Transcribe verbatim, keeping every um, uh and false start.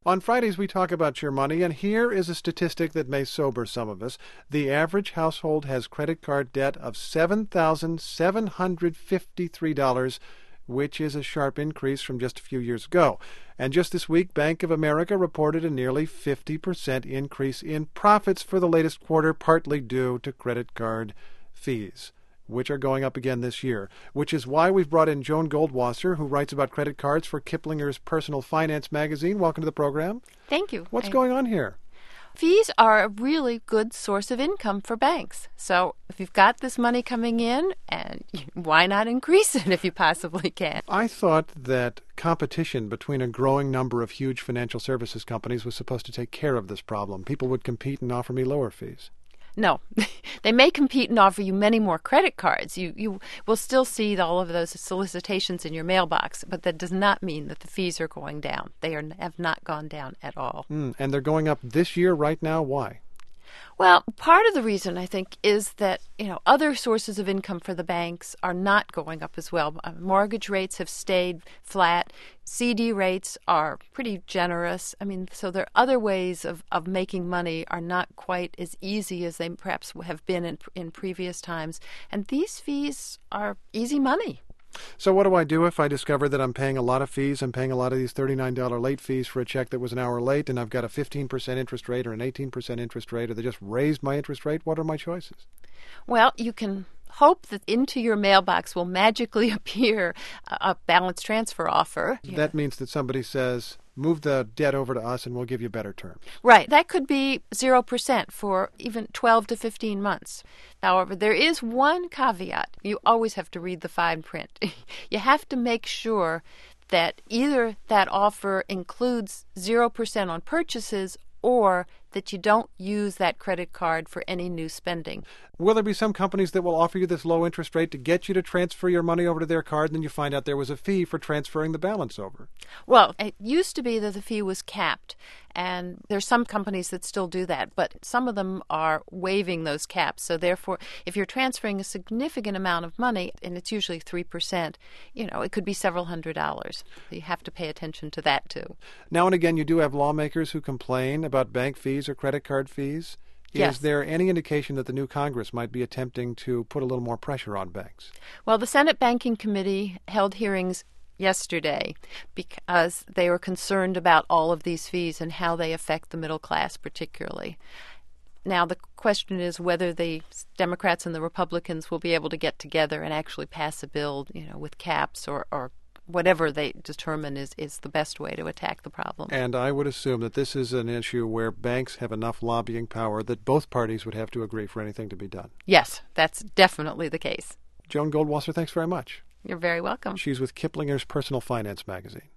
On Fridays, we talk about your money, and here is a statistic that may sober some of us. The average household has credit card debt of seven thousand seven hundred fifty-three dollars, which is a sharp increase from just a few years ago. And just this week, Bank of America reported a nearly fifty percent increase in profits for the latest quarter, partly due to credit card fees, which are going up again this year, which is why we've brought in Joan Goldwasser, who writes about credit cards for Kiplinger's Personal Finance magazine. Welcome to the program. Thank you. What's I... going on here? Fees are a really good source of income for banks. So if you've got this money coming in, and why not increase it if you possibly can? I thought that competition between a growing number of huge financial services companies was supposed to take care of this problem. People would compete and offer me lower fees. No, they may compete and offer you many more credit cards. You you will still see all of those solicitations in your mailbox, but that does not mean that the fees are going down. They are have not gone down at all. Mm, and they're going up this year right now. Why? Well, part of the reason, I think, is that, you know, other sources of income for the banks are not going up as well. Uh, mortgage rates have stayed flat. C D rates are pretty generous. I mean, so there are other ways of, of making money are not quite as easy as they perhaps have been in, in previous times. And these fees are easy money. So what do I do if I discover that I'm paying a lot of fees? I'm paying a lot of these thirty-nine dollars late fees for a check that was an hour late, and I've got a fifteen percent interest rate or an eighteen percent interest rate, or they just raised my interest rate. What are my choices? Well, you can hope that into your mailbox will magically appear a, a balance transfer offer. That means that somebody says, move the debt over to us and we'll give you better terms. Right. That could be zero percent for even twelve to fifteen months. However, there is one caveat. You always have to read the fine print. You have to make sure that either that offer includes zero percent on purchases or that you don't use that credit card for any new spending. Will there be some companies that will offer you this low interest rate to get you to transfer your money over to their card, and then you find out there was a fee for transferring the balance over? Well, it used to be that the fee was capped, and there's some companies that still do that, but some of them are waiving those caps. So therefore, if you're transferring a significant amount of money, and it's usually three percent, you know, it could be several hundred dollars. You have to pay attention to that, too. Now and again, you do have lawmakers who complain about bank fees or credit card fees. Yes. Is there any indication that the new Congress might be attempting to put a little more pressure on banks? Well, the Senate Banking Committee held hearings yesterday because they were concerned about all of these fees and how they affect the middle class particularly. Now, the question is whether the Democrats and the Republicans will be able to get together and actually pass a bill, you know, with caps or, or whatever they determine is, is the best way to attack the problem. And I would assume that this is an issue where banks have enough lobbying power that both parties would have to agree for anything to be done. Yes, that's definitely the case. Joan Goldwasser, thanks very much. You're very welcome. She's with Kiplinger's Personal Finance magazine.